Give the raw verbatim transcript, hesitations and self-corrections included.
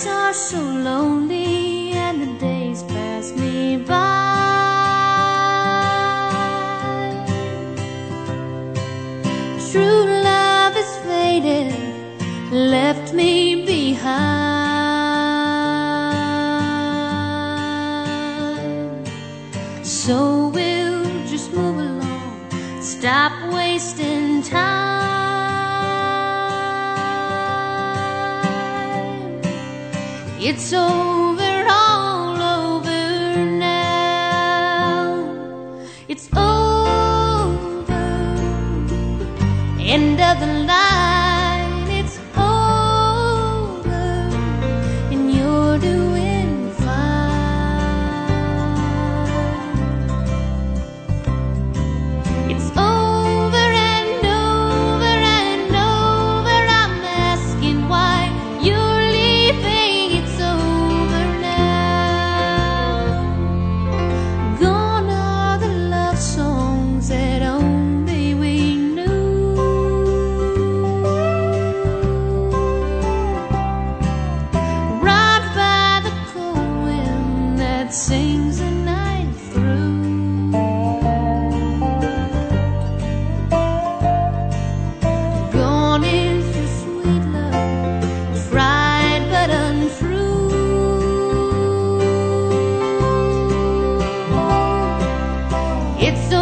nights are so lonely and the days pass me by. True love is faded, left me behind. So we'll just move along, stop wasting time. It's over, all over now. It's over, end of the line. It's over, and you're doing fine. It's over and over and over. I'm asking why you're leaving. It's over now. Gone are the love songs that only we knew. Rocked by the cold wind that sings the night through. Gone is your sweet love, tried but untrue. It's